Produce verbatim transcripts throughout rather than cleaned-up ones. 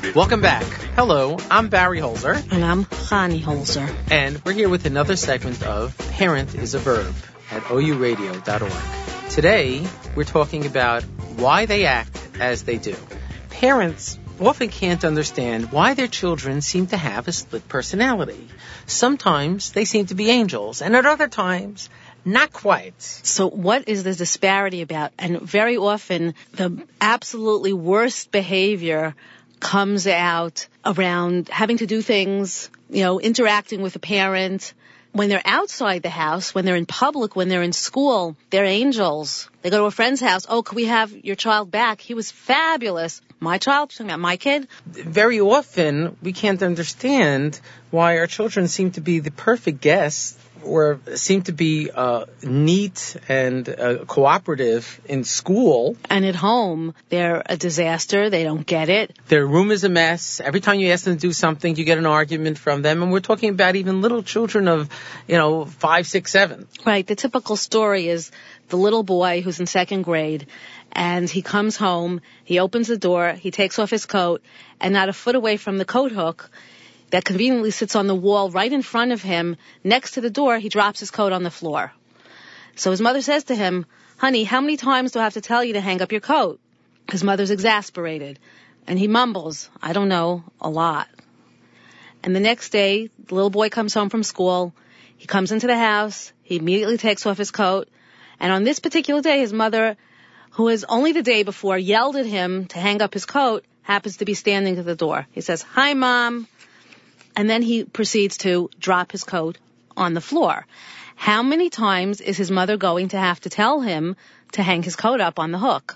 Welcome back. Hello, I'm Barry Holzer. And I'm Chani Holzer. And we're here with another segment of Parent is a Verb at O U radio dot org. Today, we're talking about why they act as they do. Parents often can't understand why their children seem to have a split personality. Sometimes they seem to be angels, and at other times, not quite. So what is this disparity about? And very often, the absolutely worst behavior comes out around having to do things, you know, interacting with a parent. When they're outside the house, when they're in public, when they're in school, they're angels. They go to a friend's house. Oh, can we have your child back? He was fabulous. My child? Talking about my kid? Very often, we can't understand why our children seem to be the perfect guests or seem to be uh, neat and uh, cooperative in school. And at home, they're a disaster. They don't get it. Their room is a mess. Every time you ask them to do something, you get an argument from them. And we're talking about even little children of, you know, five, six, seven. Right. The typical story is the little boy who's in second grade, and he comes home, he opens the door, he takes off his coat, and not a foot away from the coat hook that conveniently sits on the wall right in front of him, next to the door, he drops his coat on the floor. So his mother says to him, honey, how many times do I have to tell you to hang up your coat? His mother's exasperated. And he mumbles, I don't know, a lot. And the next day, the little boy comes home from school. He comes into the house. He immediately takes off his coat. And on this particular day, his mother, who has only the day before yelled at him to hang up his coat, happens to be standing at the door. He says, hi, Mom. And then he proceeds to drop his coat on the floor. How many times is his mother going to have to tell him to hang his coat up on the hook?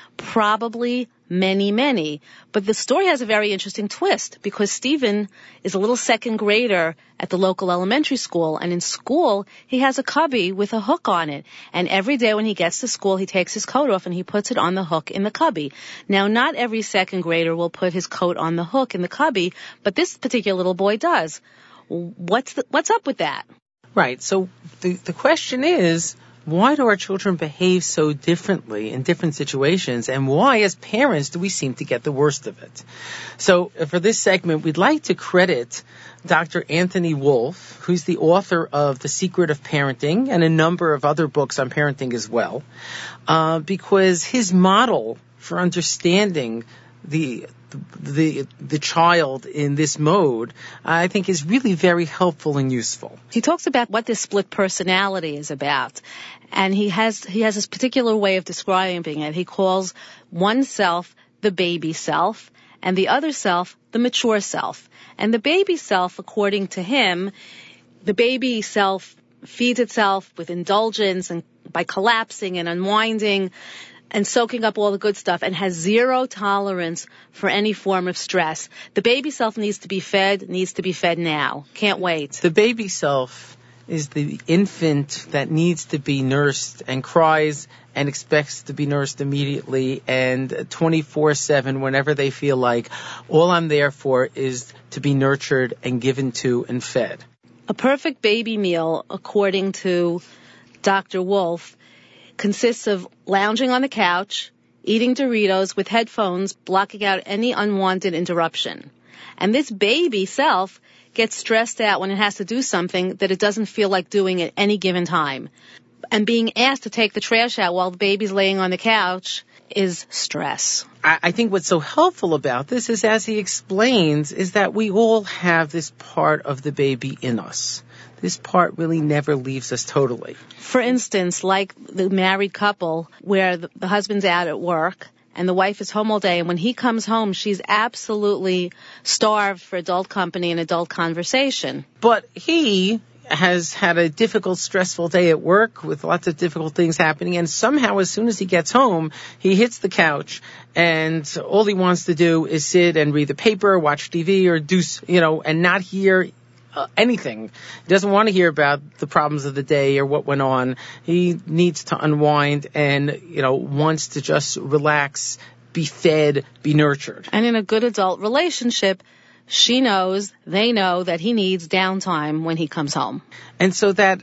Probably many, many. But the story has a very interesting twist because Stephen is a little second grader at the local elementary school, and in school he has a cubby with a hook on it. And every day when he gets to school, he takes his coat off and he puts it on the hook in the cubby. Now, not every second grader will put his coat on the hook in the cubby, but this particular little boy does. What's the, what's up with that? Right. So the the question is, why do our children behave so differently in different situations, and why, as parents, do we seem to get the worst of it? So for this segment, we'd like to credit Doctor Anthony Wolff, who's the author of The Secret of Parenting and a number of other books on parenting as well, uh, because his model for understanding the the the child in this mode, I think, is really very helpful and useful. He talks about what this split personality is about, and he has he has this particular way of describing it. He calls one self the baby self, and the other self the mature self. And the baby self, according to him, the baby self feeds itself with indulgence and by collapsing and unwinding and soaking up all the good stuff, and has zero tolerance for any form of stress. The baby self needs to be fed, needs to be fed now. Can't wait. The baby self is the infant that needs to be nursed and cries and expects to be nursed immediately and twenty-four seven whenever they feel like. All I'm there for is to be nurtured and given to and fed. A perfect baby meal, according to Doctor Wolff, consists of lounging on the couch, eating Doritos with headphones, blocking out any unwanted interruption. And this baby self gets stressed out when it has to do something that it doesn't feel like doing at any given time. And being asked to take the trash out while the baby's laying on the couch is stress. I, I think what's so helpful about this is, as he explains, is that we all have this part of the baby in us. This part really never leaves us totally. For instance, like the married couple where the, the husband's out at work and the wife is home all day, and when he comes home, she's absolutely starved for adult company and adult conversation. But he has had a difficult, stressful day at work with lots of difficult things happening, and somehow as soon as he gets home, he hits the couch, and all he wants to do is sit and read the paper, watch T V, or do, you know, and not hear Uh, anything. He doesn't want to hear about the problems of the day or what went on. He needs to unwind and, you know, wants to just relax, be fed, be nurtured. And in a good adult relationship, she knows, they know that he needs downtime when he comes home. And so that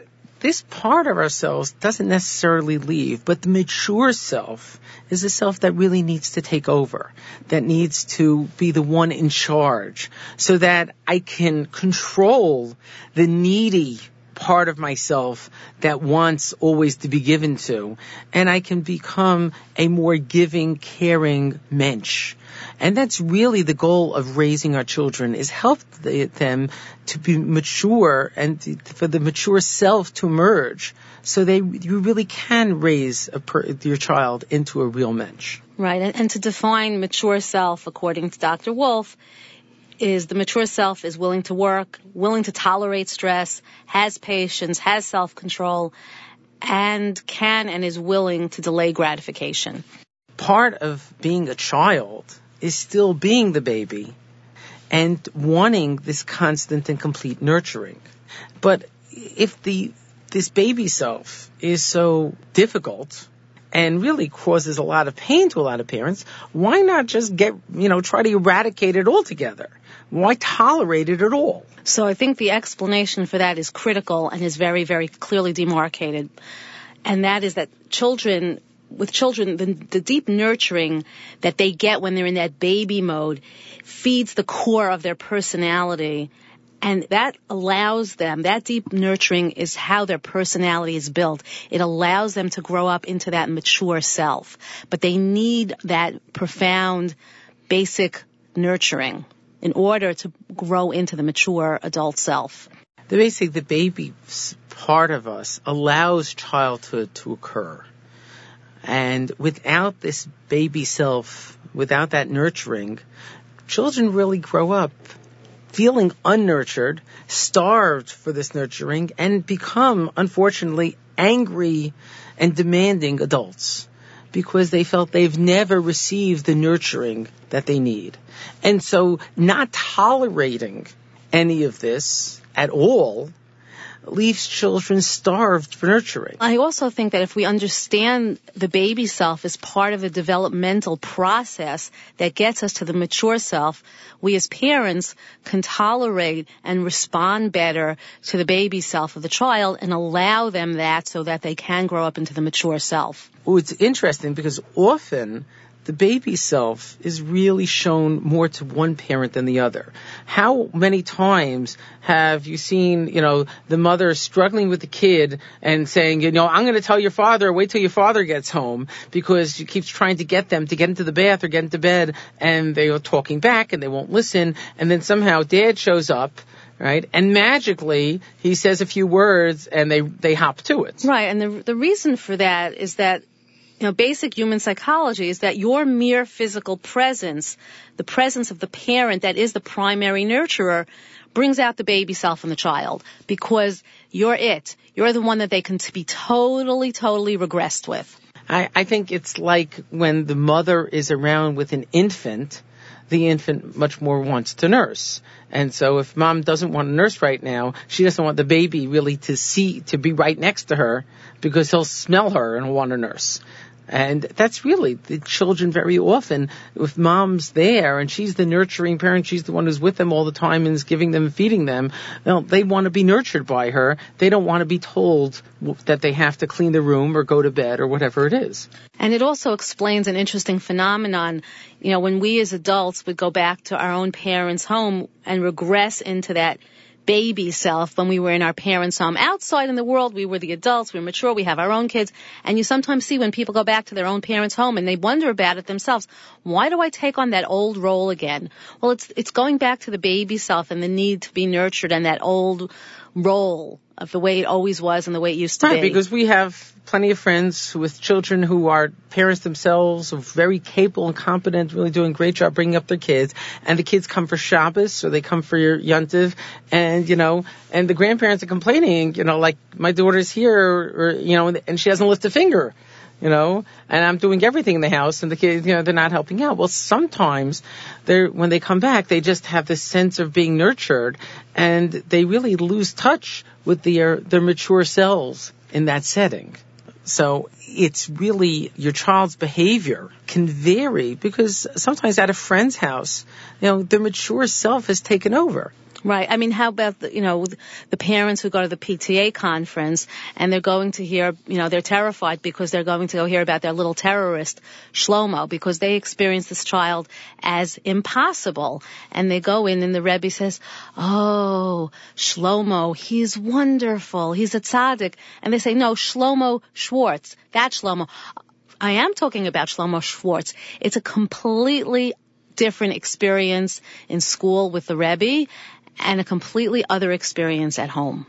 this part of ourselves doesn't necessarily leave, but the mature self is a self that really needs to take over, that needs to be the one in charge, so that I can control the needy part of myself that wants always to be given to, and I can become a more giving, caring mensch. And that's really the goal of raising our children, is help them to be mature and for the mature self to emerge, so they you really can raise a per, your child into a real mensch. Right, and, and to define mature self, according to Doctor Wolf, is the mature self is willing to work, willing to tolerate stress, has patience, has self-control, and can and is willing to delay gratification. Part of being a child is still being the baby and wanting this constant and complete nurturing. But if the this baby self is so difficult and really causes a lot of pain to a lot of parents, why not just get, you know, try to eradicate it altogether? Why tolerate it at all? So I think the explanation for that is critical and is very, very clearly demarcated. And that is that children, with children, the, the deep nurturing that they get when they're in that baby mode feeds the core of their personality. And that allows them, that deep nurturing is how their personality is built. It allows them to grow up into that mature self. But they need that profound, basic nurturing in order to grow into the mature adult self. The basic, the baby part of us allows childhood to occur. And without this baby self, without that nurturing, children really grow up feeling unnurtured, starved for this nurturing, and become, unfortunately, angry and demanding adults because they felt they've never received the nurturing that they need. And so not tolerating any of this at all leaves children starved for nurturing. I also think that if we understand the baby self as part of the developmental process that gets us to the mature self, we as parents can tolerate and respond better to the baby self of the child and allow them that so that they can grow up into the mature self. Well, it's interesting because often the baby self is really shown more to one parent than the other. How many times have you seen, you know, the mother struggling with the kid and saying, you know, I'm going to tell your father, wait till your father gets home, because she keeps trying to get them to get into the bath or get into bed, and they are talking back and they won't listen, and then somehow dad shows up, right? And magically, he says a few words and they, they hop to it. Right, and the the reason for that is that You know, basic human psychology is that your mere physical presence, the presence of the parent that is the primary nurturer, brings out the baby self in the child because you're it. You're the one that they can be totally, totally regressed with. I, I think it's like when the mother is around with an infant, the infant much more wants to nurse. And so if mom doesn't want to nurse right now, she doesn't want the baby really to see, to be right next to her, because he'll smell her and want to nurse. And that's really the children very often, if mom's there and she's the nurturing parent, she's the one who's with them all the time and is giving them, feeding them, well, they want to be nurtured by her. They don't want to be told that they have to clean the room or go to bed or whatever it is. And it also explains an interesting phenomenon. You know, when we as adults would go back to our own parents' home and regress into that baby self when we were in our parents' home. Outside in the world, we were the adults, we were mature, we have our own kids, and you sometimes see when people go back to their own parents' home and they wonder about it themselves. Why do I take on that old role again? Well, it's it's going back to the baby self and the need to be nurtured and that old role of the way it always was and the way it used to right, be. Because we have plenty of friends with children who are parents themselves, who are very capable and competent, really doing a great job bringing up their kids. And the kids come for Shabbos or they come for your Yontiv, and, you know, and the grandparents are complaining, you know, like, my daughter's here, or, you know, and she hasn't lifted a finger. You know, and I'm doing everything in the house, and the kids, you know, they're not helping out. Well, sometimes they're, when they come back, they just have this sense of being nurtured, and they really lose touch with their, their mature selves in that setting. So it's really, your child's behavior can vary because sometimes at a friend's house, you know, their mature self has taken over. Right. I mean, how about, the, you know, the parents who go to the P T A conference and they're going to hear, you know, they're terrified because they're going to go hear about their little terrorist, Shlomo, because they experience this child as impossible. And they go in and the Rebbe says, oh, Shlomo, he's wonderful. He's a tzaddik. And they say, no, Shlomo Schwartz. That Shlomo. I am talking about Shlomo Schwartz. It's a completely different experience in school with the Rebbe and a completely other experience at home.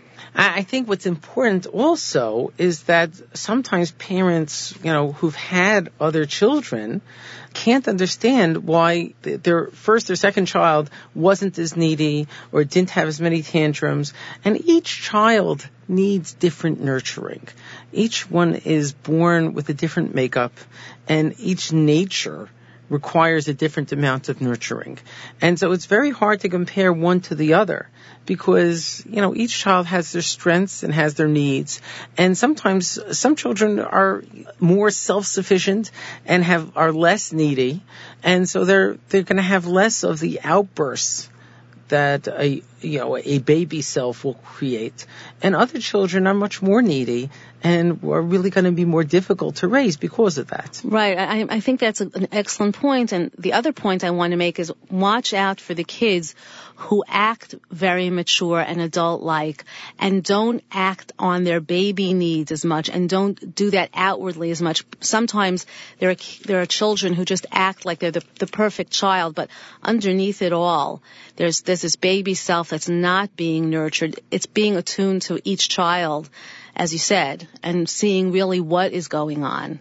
I think what's important also is that sometimes parents, you know, who've had other children can't understand why their first or second child wasn't as needy or didn't have as many tantrums. And each child needs different nurturing. Each one is born with a different makeup, and each nature requires a different amount of nurturing. And so it's very hard to compare one to the other because, you know, each child has their strengths and has their needs. And sometimes some children are more self-sufficient and have are less needy. And so they're they're going to have less of the outbursts that a you know a baby self will create, and other children are much more needy and are really going to be more difficult to raise because of that. Right. I, I think that's an excellent point. And the other point I want to make is watch out for the kids who act very mature and adult-like and don't act on their baby needs as much and don't do that outwardly as much. Sometimes there are, there are children who just act like they're the, the perfect child, but underneath it all, there's, there's this baby self that's not being nurtured. It's being attuned to each child, as you said, and seeing really what is going on.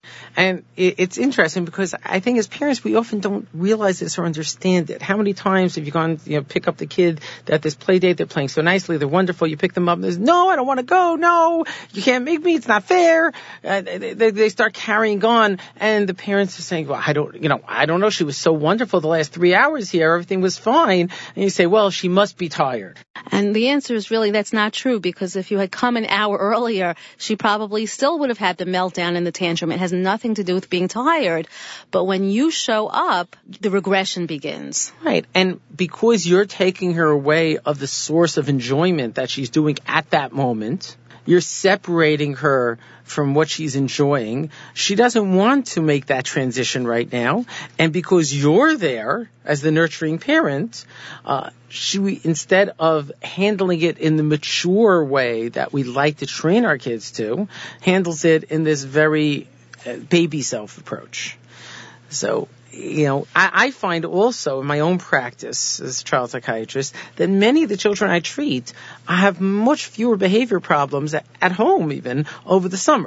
And it's interesting because I think as parents, we often don't realize this or understand it. How many times have you gone, you know, pick up the kid at this play date, they're playing so nicely, they're wonderful, you pick them up and there's, no, I don't want to go, no, you can't make me, it's not fair. Uh, they, they start carrying on and the parents are saying, well, I don't, you know, I don't know, she was so wonderful the last three hours here, everything was fine. And you say, well, she must be tired. And the answer is really that's not true because if you had come an hour earlier, she probably still would have had the meltdown and the tantrum. It has nothing to do with being tired. But when you show up, the regression begins. Right. And because you're taking her away of the source of enjoyment that she's doing at that moment, you're separating her from what she's enjoying. She doesn't want to make that transition right now. And because you're there as the nurturing parent, uh, she, instead of handling it in the mature way that we like to train our kids to, handles it in this very uh, baby self approach. So, you know, I, I find also in my own practice as a child psychiatrist that many of the children I treat have much fewer behavior problems at, at home even over the summer.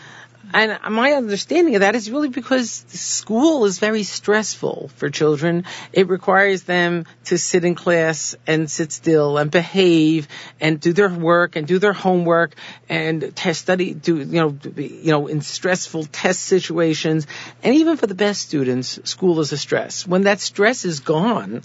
And my understanding of that is really because school is very stressful for children. It requires them to sit in class and sit still and behave and do their work and do their homework and test study, do, you know, you know, in stressful test situations. And even for the best students, school is a stress. When that stress is gone,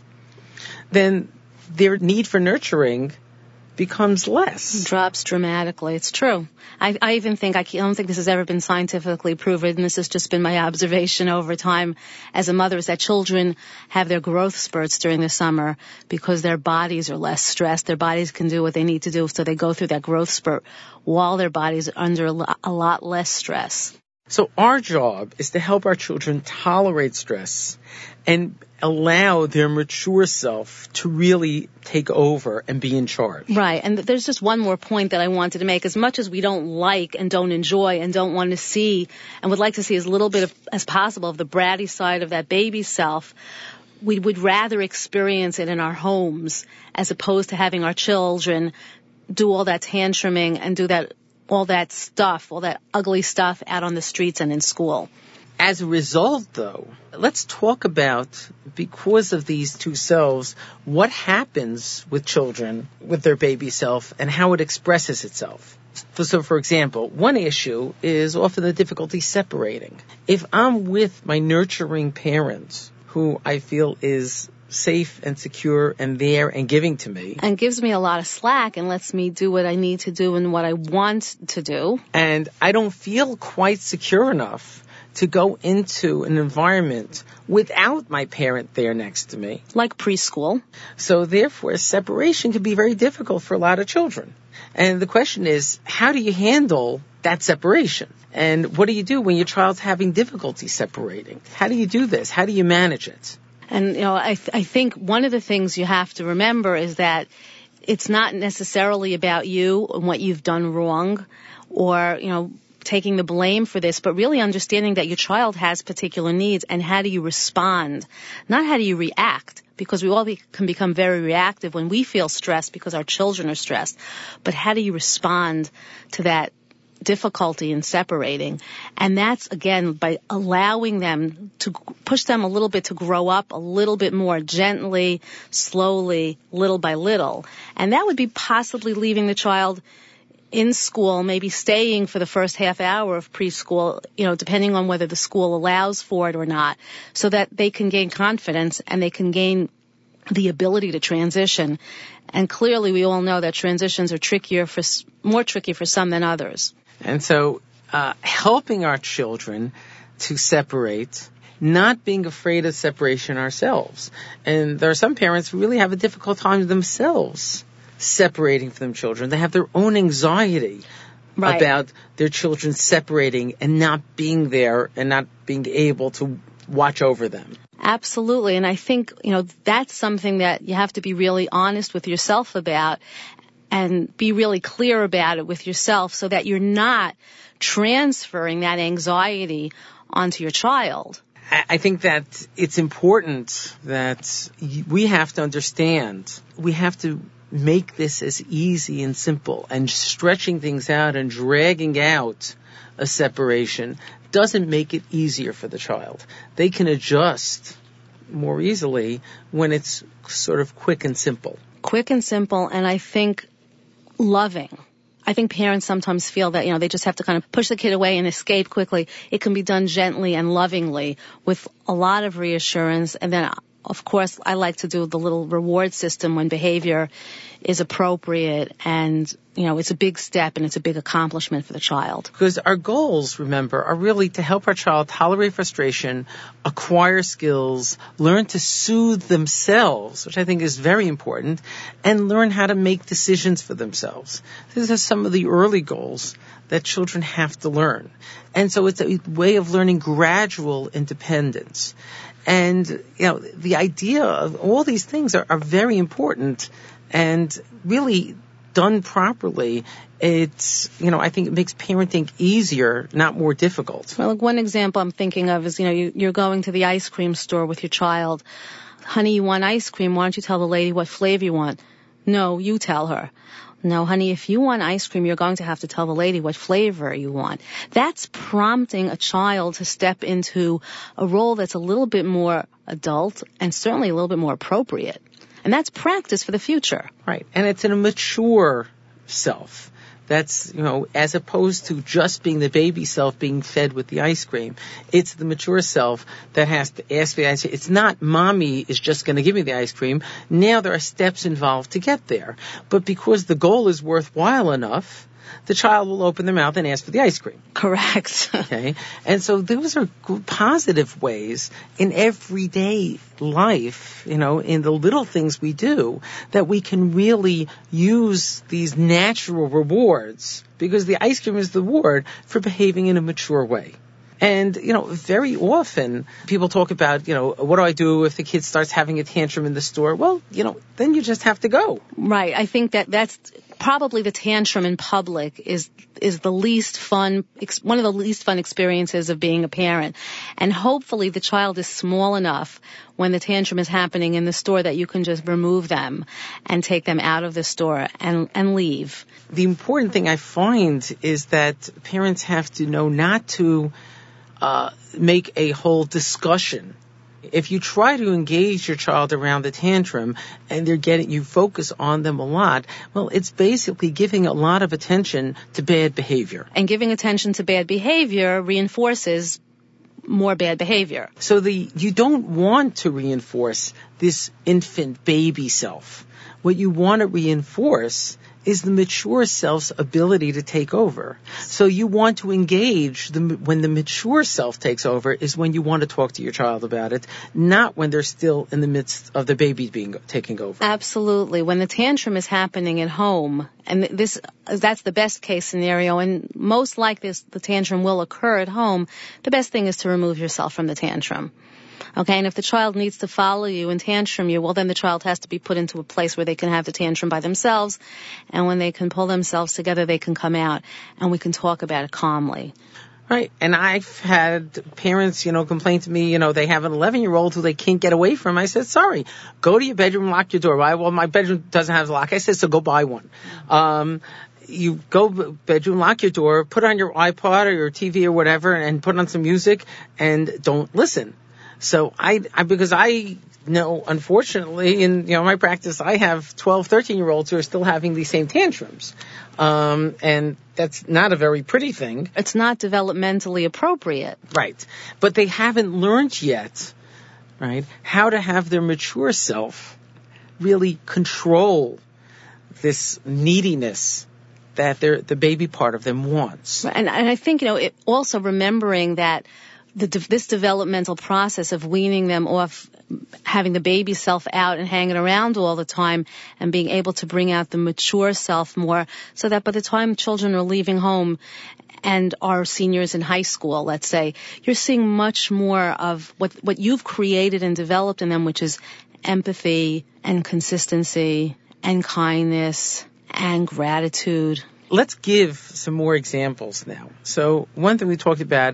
then their need for nurturing becomes less. Drops dramatically. It's true. I, I even think, I don't think this has ever been scientifically proven, and this has just been my observation over time as a mother, is that children have their growth spurts during the summer because their bodies are less stressed. Their bodies can do what they need to do, so they go through that growth spurt while their bodies are under a lot, a lot less stress. So our job is to help our children tolerate stress and allow their mature self to really take over and be in charge. Right. And there's just one more point that I wanted to make. As much as we don't like and don't enjoy and don't want to see and would like to see as little bit of, as possible of the bratty side of that baby self, we would rather experience it in our homes as opposed to having our children do all that tantruming and do that all that stuff, all that ugly stuff out on the streets and in school. As a result, though, let's talk about, because of these two selves, what happens with children, with their baby self, and how it expresses itself. So, for example, one issue is often the difficulty separating. If I'm with my nurturing parent, who I feel is safe and secure and there and giving to me. And gives me a lot of slack and lets me do what I need to do and what I want to do. And I don't feel quite secure enough to go into an environment without my parent there next to me. Like preschool. So therefore, separation can be very difficult for a lot of children. And the question is, how do you handle that separation? And what do you do when your child's having difficulty separating? How do you do this? How do you manage it? And, you know, I, th- I think one of the things you have to remember is that it's not necessarily about you and what you've done wrong or, you know, taking the blame for this, but really understanding that your child has particular needs and how do you respond, not how do you react, because we all be, can become very reactive when we feel stressed because our children are stressed, but how do you respond to that difficulty in separating? And that's, again, by allowing them to push them a little bit to grow up a little bit more gently, slowly, little by little. And that would be possibly leaving the child in school, maybe staying for the first half hour of preschool, you know, depending on whether the school allows for it or not, so that they can gain confidence and they can gain the ability to transition. And clearly we all know that transitions are trickier for, more tricky for some than others. And so, uh, helping our children to separate, not being afraid of separation ourselves. And there are some parents who really have a difficult time themselves separating from children. They have their own anxiety right. about their children separating and not being there and not being able to watch over them. Absolutely. And I think, you know, that's something that you have to be really honest with yourself about and be really clear about it with yourself so that you're not transferring that anxiety onto your child. I think that it's important that we have to understand, we have to make this as easy and simple, and stretching things out and dragging out a separation doesn't make it easier for the child. They can adjust more easily when it's sort of quick and simple. Quick and simple, and I think loving. I think parents sometimes feel that, you know, they just have to kind of push the kid away and escape quickly. It can be done gently and lovingly with a lot of reassurance. And then, of course, I like to do the little reward system when behavior is appropriate, and, you know, it's a big step and it's a big accomplishment for the child. Because our goals, remember, are really to help our child tolerate frustration, acquire skills, learn to soothe themselves, which I think is very important, and learn how to make decisions for themselves. These are some of the early goals that children have to learn. And so it's a way of learning gradual independence. And, you know, the idea of all these things are, are very important, and really done properly, it's, you know, I think it makes parenting easier, not more difficult. Well, like one example I'm thinking of is, you know, you, you're going to the ice cream store with your child. Honey, you want ice cream? Why don't you tell the lady what flavor you want? No, you tell her. No, honey, if you want ice cream, you're going to have to tell the lady what flavor you want. That's prompting a child to step into a role that's a little bit more adult and certainly a little bit more appropriate. And that's practice for the future. Right. And it's in a mature self. That's, you know, as opposed to just being the baby self being fed with the ice cream. It's the mature self that has to ask for the ice cream. It's not mommy is just going to give me the ice cream. Now there are steps involved to get there. But because the goal is worthwhile enough, the child will open their mouth and ask for the ice cream. Correct. Okay? And so those are positive ways in everyday life, you know, in the little things we do, that we can really use these natural rewards, because the ice cream is the reward for behaving in a mature way. And, you know, very often people talk about, you know, what do I do if the kid starts having a tantrum in the store? Well, you know, then you just have to go. Right. I think that that's probably the tantrum in public is is the least fun, one of the least fun experiences of being a parent. And hopefully the child is small enough when the tantrum is happening in the store that you can just remove them and take them out of the store and, and leave. The important thing I find is that parents have to know not to Uh, make a whole discussion. If you try to engage your child around the tantrum and they're getting, you focus on them a lot, well, it's basically giving a lot of attention to bad behavior. And giving attention to bad behavior reinforces more bad behavior. So the, you don't want to reinforce this infant baby self. What you want to reinforce is the mature self's ability to take over. So you want to engage the, when the mature self takes over is when you want to talk to your child about it, not when they're still in the midst of the baby being taking over. Absolutely. When the tantrum is happening at home, and this that's the best case scenario, and most likely this, the tantrum will occur at home, the best thing is to remove yourself from the tantrum. Okay, and if the child needs to follow you and tantrum you, well, then the child has to be put into a place where they can have the tantrum by themselves, and when they can pull themselves together, they can come out, and we can talk about it calmly. Right, and I've had parents, you know, complain to me, you know, they have an eleven-year-old who they can't get away from. I said, sorry, go to your bedroom, lock your door. Why? Well, my bedroom doesn't have a lock. I said, so go buy one. Um, you go bedroom, lock your door, put on your iPod or your T V or whatever, and put on some music, and don't listen. So I, I, because I know, unfortunately, in, you know, my practice, I have twelve, thirteen year olds who are still having these same tantrums. Um, and that's not a very pretty thing. It's not developmentally appropriate. Right. But they haven't learned yet, right, how to have their mature self really control this neediness that their, the baby part of them wants. And, and I think, you know, it also remembering that The, this developmental process of weaning them off, having the baby self out and hanging around all the time, and being able to bring out the mature self more, so that by the time children are leaving home and are seniors in high school, let's say, you're seeing much more of what, what you've created and developed in them, which is empathy and consistency and kindness and gratitude. Let's give some more examples now. So one thing we talked about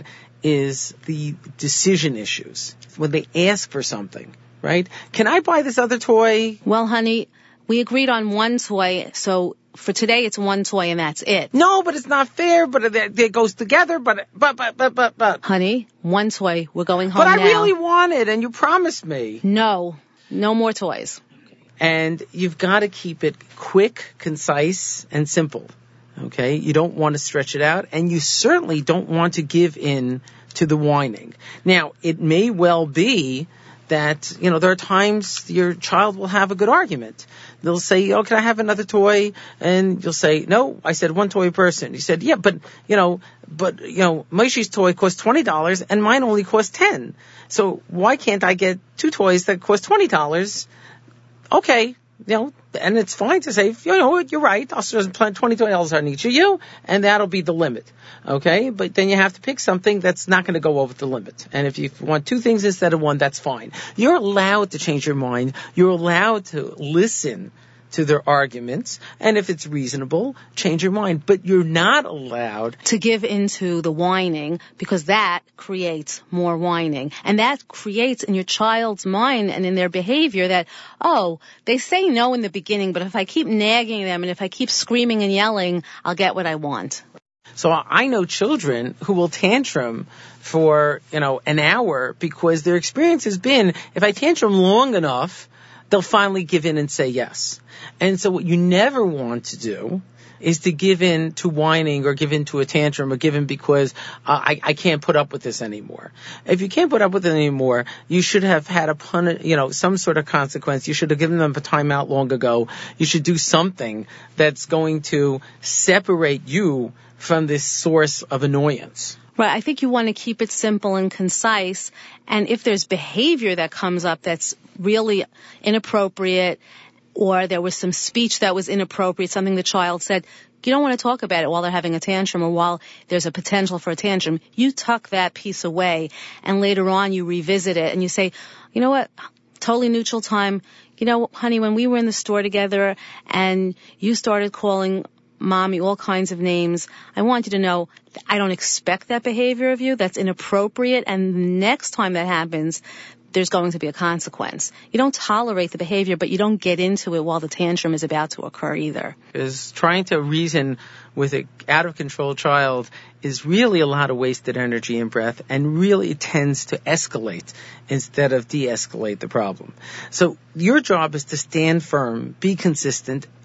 is the decision issues. When they ask for something, right? Can I buy this other toy? Well, honey, we agreed on one toy, so for today it's one toy and that's it. No, but it's not fair, but it, it goes together, but, but, but, but, but, but. Honey, one toy, we're going home now. But I really want it, and you promised me. No, no more toys. And you've got to keep it quick, concise, and simple. Okay, you don't want to stretch it out, and you certainly don't want to give in to the whining. Now, it may well be that, you know, there are times your child will have a good argument. They'll say, oh, can I have another toy? And you'll say, no, I said one toy a person. You said, yeah, but, you know, but, you know, Moishi's toy costs twenty dollars and mine only costs ten dollars. So why can't I get two toys that cost twenty dollars? Okay. You know, and it's fine to say, you know, you're right, I'll spend twenty dollars on each of you, and that'll be the limit, okay? But then you have to pick something that's not going to go over the limit. And if you want two things instead of one, that's fine. You're allowed to change your mind. You're allowed to listen to their arguments, and if it's reasonable, change your mind. But you're not allowed to give into the whining, because that creates more whining. And that creates in your child's mind and in their behavior that, oh, they say no in the beginning, but if I keep nagging them and if I keep screaming and yelling, I'll get what I want. So I know children who will tantrum for, you know, an hour because their experience has been, if I tantrum long enough, they'll finally give in and say yes. And so what you never want to do is to give in to whining or give in to a tantrum or give in because uh, I, I can't put up with this anymore. If you can't put up with it anymore, you should have had a pun, you know, some sort of consequence. You should have given them a timeout long ago. You should do something that's going to separate you from this source of annoyance. Right. I think you want to keep it simple and concise. And if there's behavior that comes up that's really inappropriate, or there was some speech that was inappropriate, something the child said, you don't want to talk about it while they're having a tantrum or while there's a potential for a tantrum. You tuck that piece away, and later on you revisit it and you say, you know what, totally neutral time. You know, honey, when we were in the store together and you started calling Mommy all kinds of names, I want you to know I don't expect that behavior of you. That's inappropriate. And the next time that happens, there's going to be a consequence. You don't tolerate the behavior, but you don't get into it while the tantrum is about to occur either. Is trying to reason with an out-of-control child is really a lot of wasted energy and breath, and really tends to escalate instead of de-escalate the problem. So your job is to stand firm, be consistent,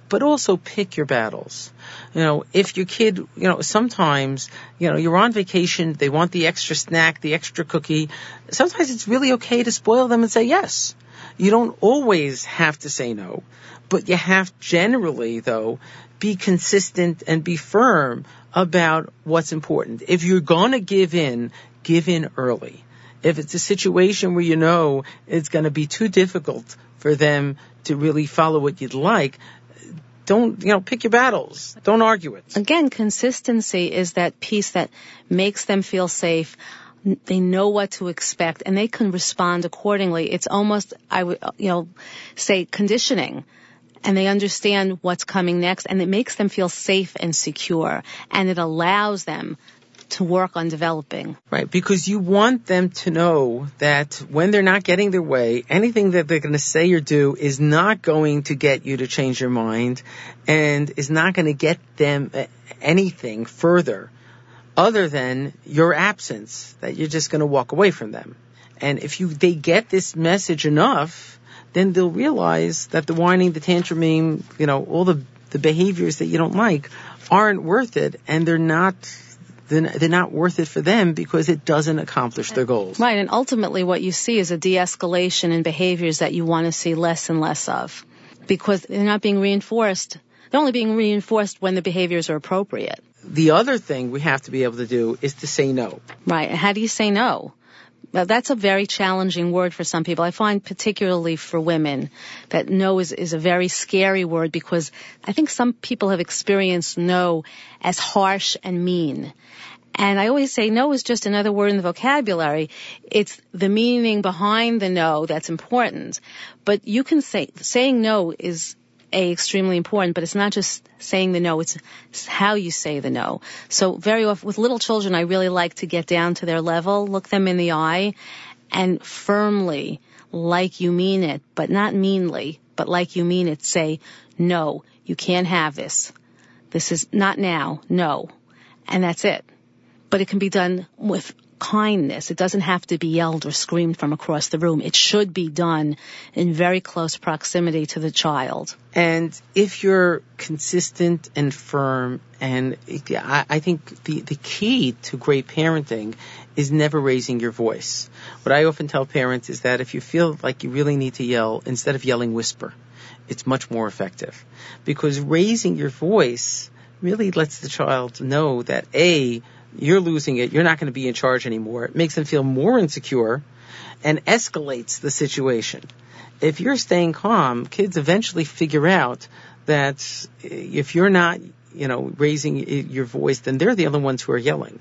but also pick your battles. You know, if your kid, you know, sometimes, you know, you're on vacation, they want the extra snack, the extra cookie. Sometimes it's really okay to spoil them and say yes. You don't always have to say no, but you have generally, though, be consistent and be firm about what's important. If you're going to give in, give in early. If it's a situation where you know it's going to be too difficult for them to really follow what you'd like, don't, you know, pick your battles. Don't argue it. Again, consistency is that piece that makes them feel safe. They know what to expect, and they can respond accordingly. It's almost, I would, you know, say conditioning. And they understand what's coming next, and it makes them feel safe and secure, and it allows them to work on developing. Right, because you want them to know that when they're not getting their way, anything that they're going to say or do is not going to get you to change your mind and is not going to get them anything further other than your absence, that you're just going to walk away from them. And if you they get this message enough, then they'll realize that the whining, the tantruming, you know, all the, the behaviors that you don't like aren't worth it, and they're not they're not worth it for them because it doesn't accomplish their goals. Right, and ultimately what you see is a de-escalation in behaviors that you want to see less and less of because they're not being reinforced. They're only being reinforced when the behaviors are appropriate. The other thing we have to be able to do is to say no. Right, and how do you say no? Well, that's a very challenging word for some people. I find particularly for women that no is, is a very scary word because I think some people have experienced no as harsh and mean. And I always say no is just another word in the vocabulary. It's the meaning behind the no that's important. But you can say, saying no is A, extremely important, but it's not just saying the no, it's how you say the no. So very often with little children, I really like to get down to their level, look them in the eye, and firmly, like you mean it, but not meanly, but like you mean it, say, no, you can't have this. This is not now, no. And that's it. But it can be done with kindness. It doesn't have to be yelled or screamed from across the room. It should be done in very close proximity to the child. And if you're consistent and firm, and I, I think the, the key to great parenting is never raising your voice. What I often tell parents is that if you feel like you really need to yell, instead of yelling, whisper. It's much more effective. Because raising your voice really lets the child know that, A, you're losing it, you're not going to be in charge anymore. It makes them feel more insecure and escalates the situation. If you're staying calm, kids eventually figure out that if you're not, you know, raising your voice, then they're the other ones who are yelling.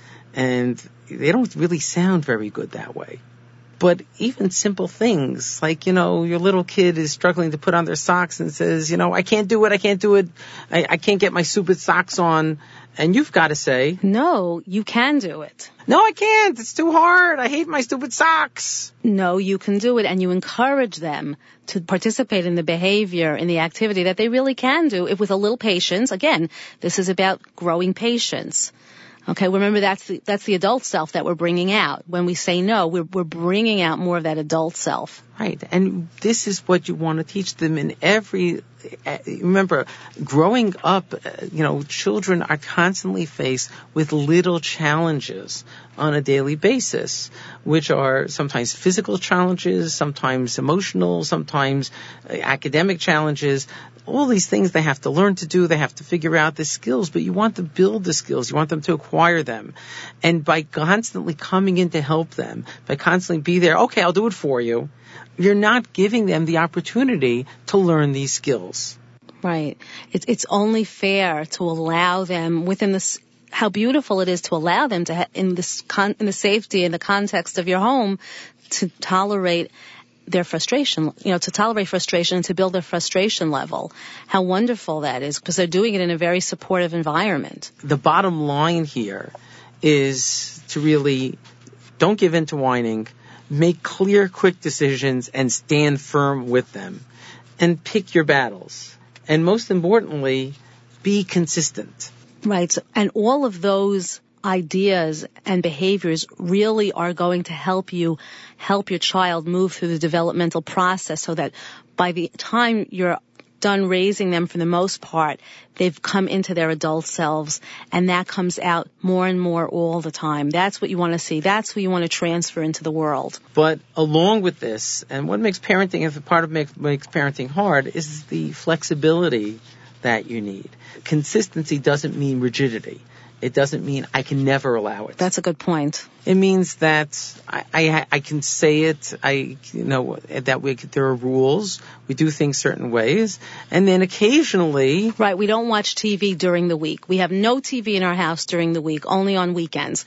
And they don't really sound very good that way. But even simple things, like, you know, your little kid is struggling to put on their socks and says, you know, I can't do it, I can't do it, I, I can't get my stupid socks on. And you've got to say, no, you can do it. No, I can't. It's too hard. I hate my stupid socks. No, you can do it. And you encourage them to participate in the behavior, in the activity that they really can do if with a little patience. Again, this is about growing patience. Okay, remember that's the, that's the adult self that we're bringing out. When we say no, we're, we're bringing out more of that adult self. Right, and this is what you want to teach them in every, remember, growing up, you know, children are constantly faced with little challenges on a daily basis, which are sometimes physical challenges, sometimes emotional, sometimes academic challenges. All these things they have to learn to do, they have to figure out the skills, but you want to build the skills, you want them to acquire them. And by constantly coming in to help them, by constantly be there, okay, I'll do it for you, you're not giving them the opportunity to learn these skills. Right. It's, it's only fair to allow them within this, how beautiful it is to allow them to, ha- in this, con- in the safety and the context of your home, to tolerate their frustration, you know, to tolerate frustration and to build their frustration level. How wonderful that is, because they're doing it in a very supportive environment. The bottom line here is to really don't give in to whining, make clear, quick decisions, and stand firm with them. And pick your battles. And most importantly, be consistent. Right. And all of those ideas and behaviors really are going to help you help your child move through the developmental process so that by the time you're done raising them for the most part, they've come into their adult selves, and that comes out more and more all the time. That's what you want to see. That's what you want to transfer into the world. But along with this, and what makes parenting, if part of makes, makes parenting hard, is the flexibility that you need. Consistency doesn't mean rigidity. It doesn't mean I can never allow it. That's a good point. It means that I, I, I can say it. I, you know, that we there are rules. We do things certain ways, and then occasionally, right? We don't watch T V during the week. We have no T V in our house during the week, only on weekends.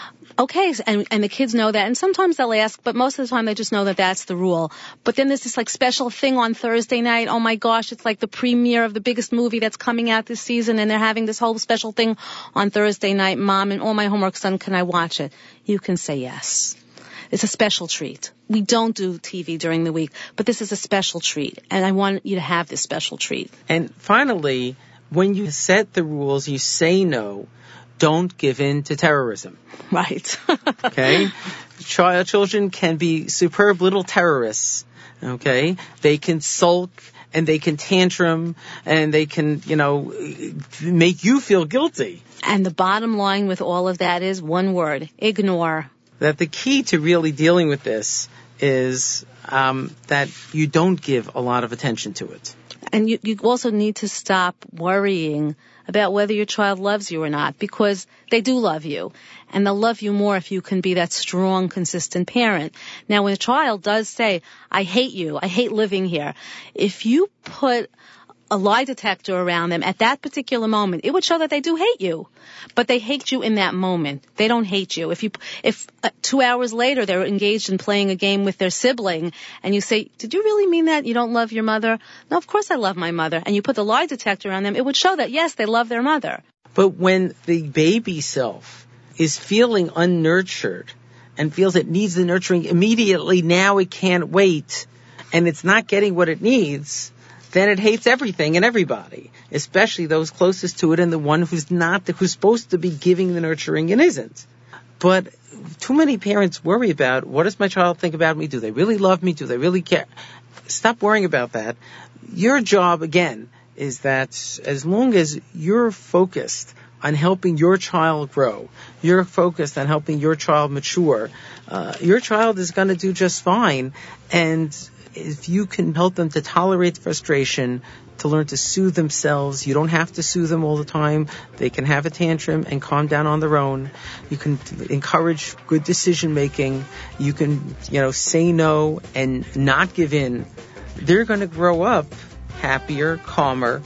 Okay, and, and the kids know that, and sometimes they'll ask, but most of the time they just know that that's the rule. But then there's this like special thing on Thursday night. Oh my gosh, it's like the premiere of the biggest movie that's coming out this season, and they're having this whole special thing on Thursday night. Mom, and all my homework's done, can I watch it? You can say yes. It's a special treat. We don't do T V during the week, but this is a special treat, and I want you to have this special treat. And finally, when you set the rules, you say no. Don't give in to terrorism. Right. Okay? Child, children can be superb little terrorists. Okay? They can sulk and they can tantrum and they can, you know, make you feel guilty. And the bottom line with all of that is one word: ignore. That the key to really dealing with this is um, that you don't give a lot of attention to it. And you, you also need to stop worrying about whether your child loves you or not, because they do love you. And they'll love you more if you can be that strong, consistent parent. Now, when a child does say, I hate you, I hate living here, if you put a lie detector around them at that particular moment, it would show that they do hate you. But they hate you in that moment. They don't hate you. If you, if uh, two hours later they're engaged in playing a game with their sibling, and you say, did you really mean that? You don't love your mother? No, of course I love my mother. And you put the lie detector on them, it would show that, yes, they love their mother. But when the baby self is feeling unnurtured and feels it needs the nurturing immediately, now it can't wait, and it's not getting what it needs, then it hates everything and everybody, especially those closest to it and the one who's not, who's supposed to be giving the nurturing and isn't. But too many parents worry about, what does my child think about me? Do they really love me? Do they really care? Stop worrying about that. Your job, again, is that as long as you're focused on helping your child grow, you're focused on helping your child mature, uh, your child is going to do just fine. And if you can help them to tolerate frustration, to learn to soothe themselves, you don't have to soothe them all the time. They can have a tantrum and calm down on their own. You can encourage good decision making. You can, you know, say no and not give in. They're going to grow up happier, calmer,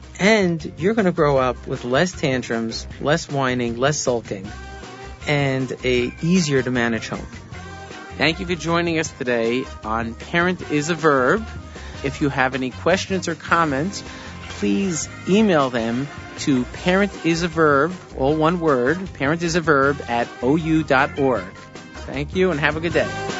and you're going to grow up with less tantrums, less whining, less sulking, and a easier to manage home. Thank you for joining us today on Parent is a Verb. If you have any questions or comments, please email them to parentisaverb, all one word, parentisaverb at ou dot org. Thank you and have a good day.